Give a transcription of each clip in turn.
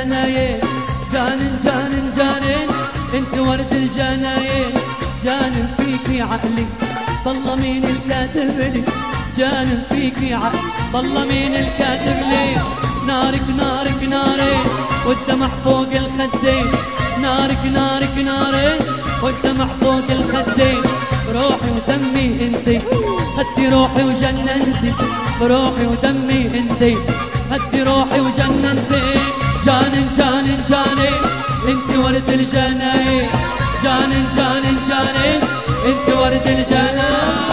الجناين جانن جانن جانن انت ورد الجناين جانن فيكي عقلي والله مين الكاتب لي جانن فيكي عقلي والله مين الكاتب لي نارك نارك ناري والدمع فوق الخدين نارك نارك ناري والدمع فوق الخدين روحي ودمي انتي خدتي روحي وجننتي بروحي ودمي انتي خدتي روحي وجننتي جانن جانن جانن انتي ورد الجناين جانن جانن جانن انتي ورد الجناين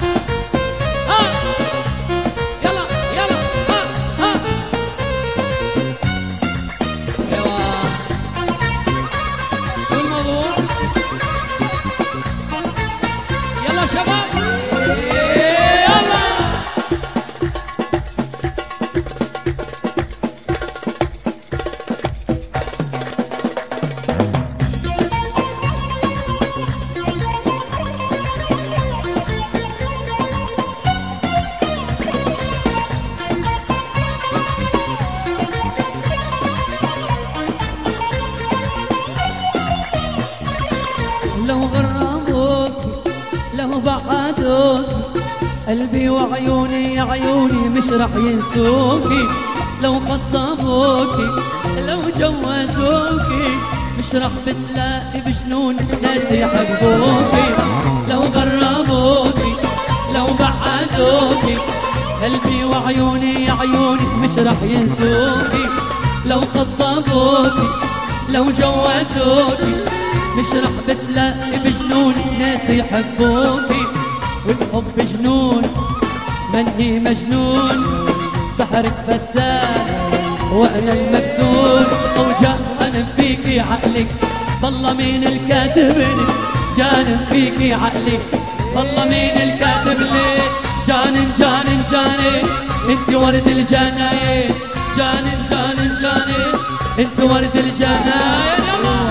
لو غربوكي لو بعدوكي قلبي وعيوني عيوني مش رح ينسوكي لو خطبوكي لو جوزوكي مش رح بتلاقي بجنون ناس يحبوكي لو غربوكي لو بعدوكي قلبي وعيوني عيوني مش رح ينسوكي لو خطبوكي لو جوزوكي مش رح بتلاقي بجنون ناس يحبوكي والحب جنون مني مجنون سحرك فتان وانا المفتون اوجع انا فيكي عقلك والله مين الكاتب لي جانن فيكي عقلك والله مين الكاتب لي جانن جانن جانن انت ورد الجناين جانن جانن جانن انت ورد الجناين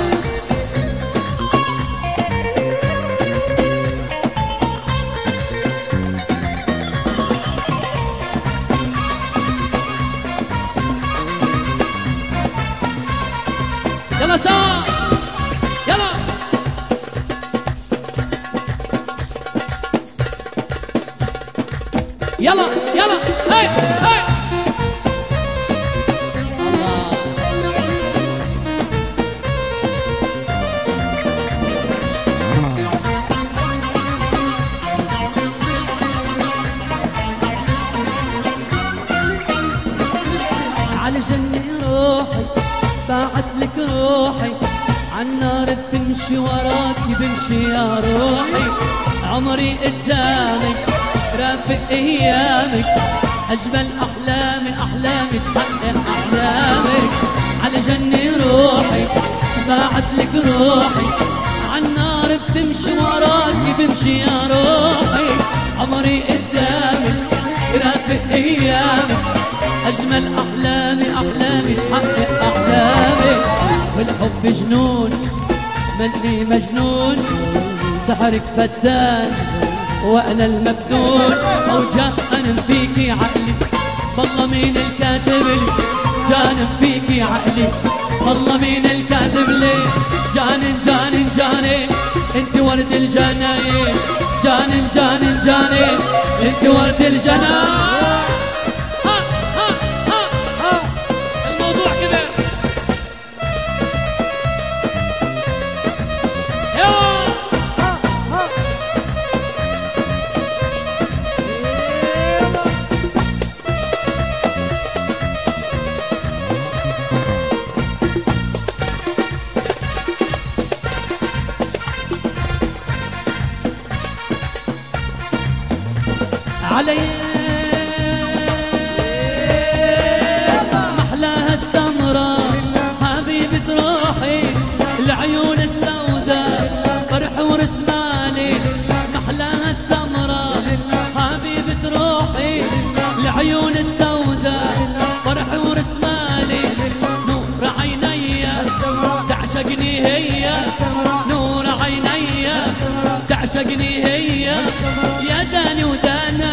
يلا سوا يلا يلا يلا هاي هاي الله على جنة روحي باعت لك روحي عالنار بتمشي وراكي بمشي يا روحي عمري قدامك رافق ايامك اجمل احلامي احلامي تحقق احلامك على جنة روحي باعت لك روحي عالنار بتمشي وراكي بمشي يا روحي عمري قدامك رافق ايامك أجمل أحلامي أحلامي تحقق أحلامي والحب جنون مني مجنون سحرك فتان وأنا المفتون أوجع أنا فيكي عقلي والله مين الكاتب لي جانن فيكي عقلي والله مين الكاتب لي جانن جانن جانن انت ورد الجناين جانن جانن جانن انت ورد الجناين علي محلاها السمراء حبيبة روحي العيون السوداء فرح ورسمالي محلاها السمراء حبيبة روحي العيون السوداء فرح ورسمالي نور عيني تعشقني هي نور عيني تعشقني هي يا داني ودانا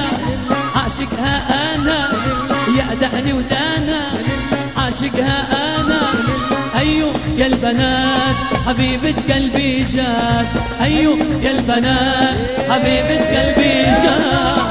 عاشقها انا يا داني ودانا عاشقها انا يا البنات حبيبة قلبي جات، أيوه يا البنات حبيبة قلبي جات.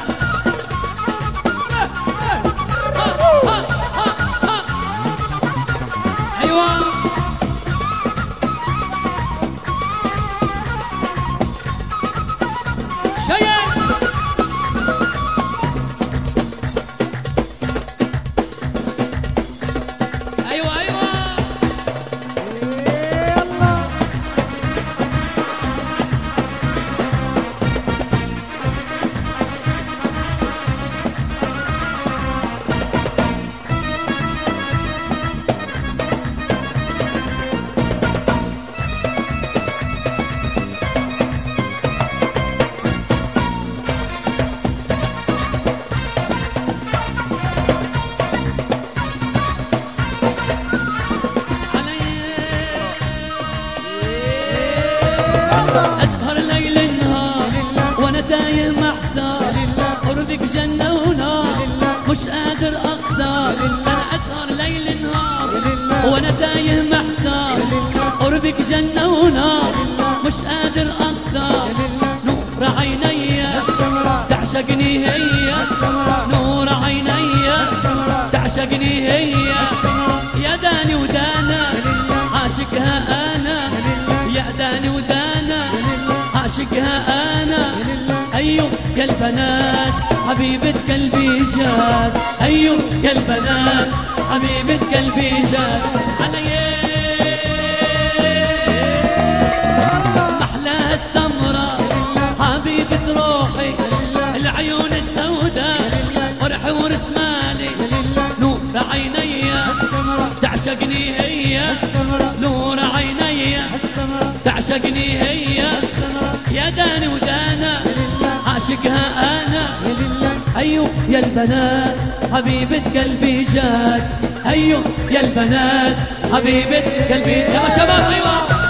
أسهر ليل نهار وأنا تايه محتار، قربك جنة ونار مش قادر أقدر. أنا أسهر ليل نهار وأنا تايه محتار، قربك جنة ونار مش قادر أقدر. نور عيني تعشقني هي، نور عيني تعشقني هي، يا داني ودانا عاشقها أنا، يا داني ودانا عاشقها أنا. أيوه يا البنات حبيبة قلبي جات، أيوه يا البنات حبيبة قلبي جات. علي محلاها السمرة حبيبة روحي، العيون السوداء فرح ورسمالي، نور عيني تعشقني هي، نور عيني تعشقني هي، يا داني ودانا عاشقها أنا. أيوه يا البنات حبيبة قلبي جات، أيوه يا البنات حبيبة قلبي. يا شباب أيوه